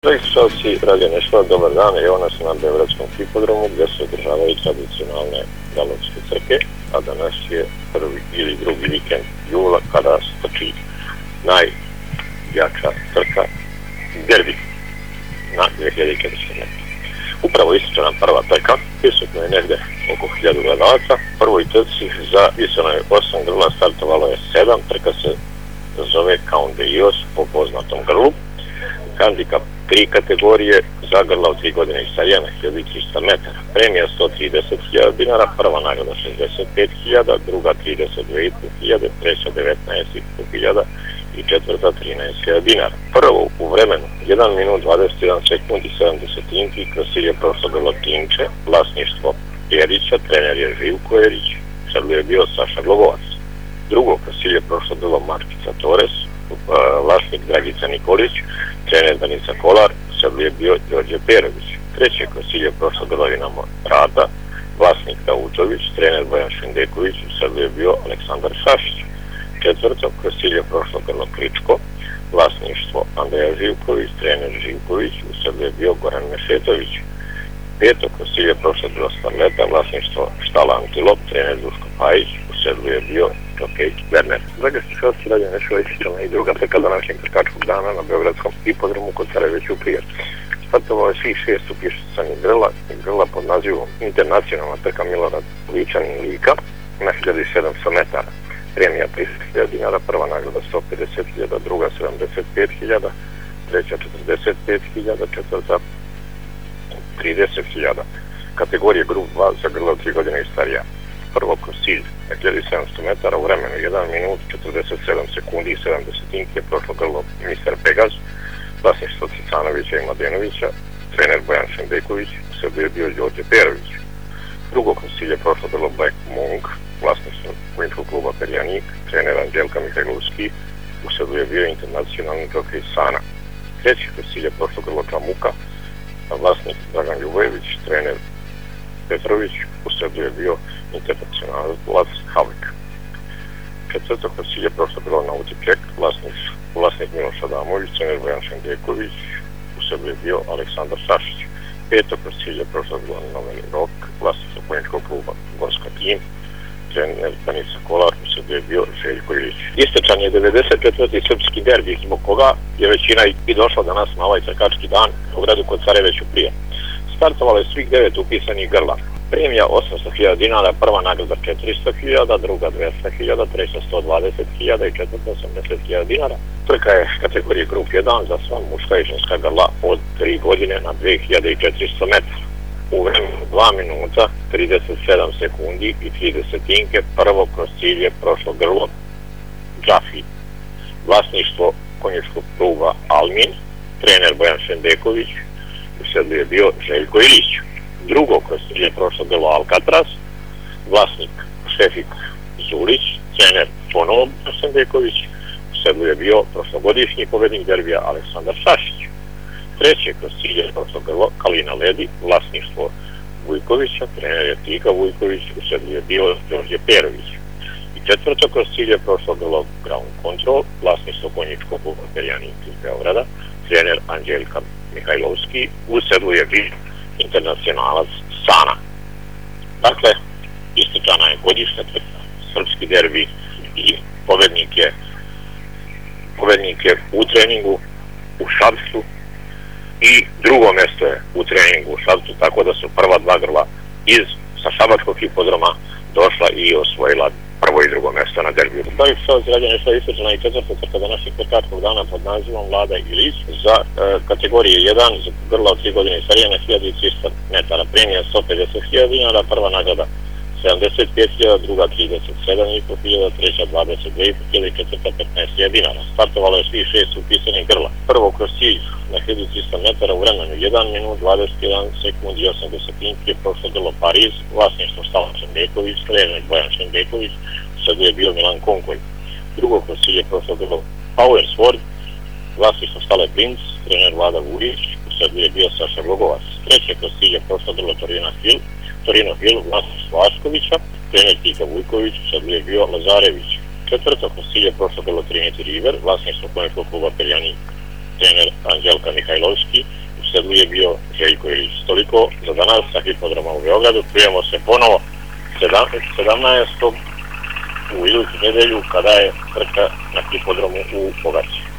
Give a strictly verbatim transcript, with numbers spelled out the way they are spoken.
Dragi slušalci Radio Nešva, dobar dan, evo nas na Beogradskom hipodromu gdje se održavaju tradicionalne galovske trke, a danas je prvi ili drugi vikend jula kada stoči najjača trka derbi na dvije hiljade četiristo metara. Upravo ističe nam prva trka, prisutno je negdje oko hiljadu gledalaca. Prvoj trci za isano je osam grla, startovalo je sedam, trka se zove Count the Eos po poznatom grlu. Handicap tri kategorije za grla od tri godine i starije na hiljadu trista metara. Premija sto trideset hiljada dinara, prva nagrada šezdeset pet hiljada, druga trideset dve i po hiljade, treća devetnaest i po hiljada i četvrta trinaest hiljada dinara. Prvo u vremenu jedan minut dvadeset jedan sekund i sedamdeset inki, kroz cilj je prošlo grlo Tinče, vlasništvo Erića, trener je Živko Erić, sedlo je bio Saša Glogovac. Drugo kroz cilj je prošlo grlo Markica Torres, vlasnik Dragica Nikolić, trener Danica Kolar, sedlo je bio Đorđe Perović. Treće kroz cilj je prošlo grlo Dinamo Rada, vlasnik Daučović, trener Bojan Šendeković, sedlo je bio Aleksandar Šašić. Četvrto kroz cilj je prošlo grlo Kličko, vlasništvo Andreja Živković, trener Živković, sedlo je bio Goran Mešetović. Peto kroz cilj je prošlo grlo Starleta, vlasništvo Štala Antilop, trener Duško Pajić, u sedlu je bio Jokej Werner. Dragi slušalci, Radio Nešva isticana i druga trka današnjeg trkačkog dana na Beogradskom hipodromu kod Sarajevića u Prijeru. Startovalo je svih šest upisanih grla i grla pod nazivom Internacionalna trka Milorad Ličanin Lika na hiljadu sedamsto metara. Premija trideset hiljada dinara, prva nagrada sto pedeset hiljada, druga sedamdeset pet hiljada, treća četrdeset pet hiljada, četvrta trideset hiljada. Kategorije grup dva za grla od tri godine i starija. Prvo kroz cilj na hiljadu sedamsto metara u vremenu jedan minut četrdeset sedam sekundi i sedamdeset inki je prošlo grlo mister Pegaz, vlasništvo Cicanovića i Mladenovića, trener Bojan Šendeković, u sedlu je bio Đorđe Perović. Drugo kroz cilj je prošlo grlo Black Monk, vlasništvo Konjičkog kluba Perjanik, trener Anđelka Mihajlovski, u sedlu je bio internacionalni Jokej Sana. Treći kroz cilj je prošlo grlo Čamuka, vlasnik Dragan Ljubojević, trener Petrović, u sedlu je bio internacionalac Havlik. Četvrto kroz cilj je prošlo grlo Nauticek, vlasnik, vlasnik Miloš Adamović, trener Bojan Šendeković, u sedlu je bio Aleksandar Šašić. Peto kroz cilj je prošlo grlo Noveni Rok, vlasnik Konjičkog kluba Gorska Tim, trener Danica Kolar, u sedlu je bio Željko Ilić. Istečan je devedeset četvrti srpski derbi, zbog koga je većina i došla danas na ovaj trkački dan u gradu kod Sarajevića u Prijeru. Startovalo je svih devet upisanih grla. Premija osamsto hiljada dinara, prva nagrada četiristo hiljada, druga dvesta hiljada, treća sto dvadeset hiljada i četvrta osamdeset hiljada dinara. Trka je kategorije grup jedan za sva muška i ženska grla od tri godine na dve hiljade četiristo metara. U vremenu dva minuta trideset sedam sekundi i trideset inke prvo kroz cilj je prošlo grlo Džafi, vlasništvo Konjičkog kluba Almin, trener Bojan Šendeković, u sedlu je bio Željko Ilić. Drugo kroz cilj je prošlo grlo Alcatraz, vlasnik Šefik Zulić, trener ponovo Šendeković, u sedlu je bio prošlogodišnji pobednik derbija Aleksandar Šašić. Treće kroz cilj je prošlo grlo Kalina Ledi, vlasništvo Vujkovića, trener je Tika Vujković, u sedlu je bio Đorđe Perović. I četvrto kroz cilj je prošlo grlo Ground Control, vlasništvo Konjičkog kluba Perjanik iz Beograda, trener Anđelka Mihajlovski, u sedlu je bio internacionalac Sana. Dakle, istečana je godišnja trka, srpski derbi i pobednik je, pobednik je u treningu u Šapcu i drugo mjesto je u treningu u Šapcu, tako da su prva dva grla iz sa šabačkog hipodroma došla i osvojila prvo i drugo mjesto na derbiju. Da li što je Radio Nešva istečana i četvrta trka današnjeg trkačkog dana pod nazivom Vlada Ilić za e, kategorije jedan za grla od tri godine i starije na hiljadu trista metara. Premija sto pedeset hiljada dinara, prva nagrada sedamdeset pet hiljada, druga trideset sedam i po hiljada, treća dvadeset dve i po hiljada i četvrta petnaest hiljada dinara. Startovalo je svih šest upisanih grla. Prvo kroz cilj na hiljadu trista metara u vremenu jedan minut dvadeset jedan sekund i osamdeset inki je prošlo grlo Pariz, vlasništvo Štala Šendeković, trener Bojan Šendeković, u sedlu je bio Milan Konkolj. Drugo kroz cilj je prošlo grlo Power Sword, vlasništvo Stale Princ, trener Vlada Vujić, u sedlu je bio Saša Glogovac. Treće kroz cilj je prošlo grlo Torino Hill, Torino Hill, vlasništvo Aškovića, trener Tika Vujković, u sedlu je bio Lazarević. Četvrto kroz cilj je prošlo grlo Trinity River, vlasništvo Konjičkog kluba Perjanik, trener Anđelka Mihajlovski, u sedlu je bio Željko Ilić. Toliko za danas sa hipodroma u Beogradu. Čujemo se ponovo sedamnaestog u iduću nedelju kada je trka na hipodromu u Pogači.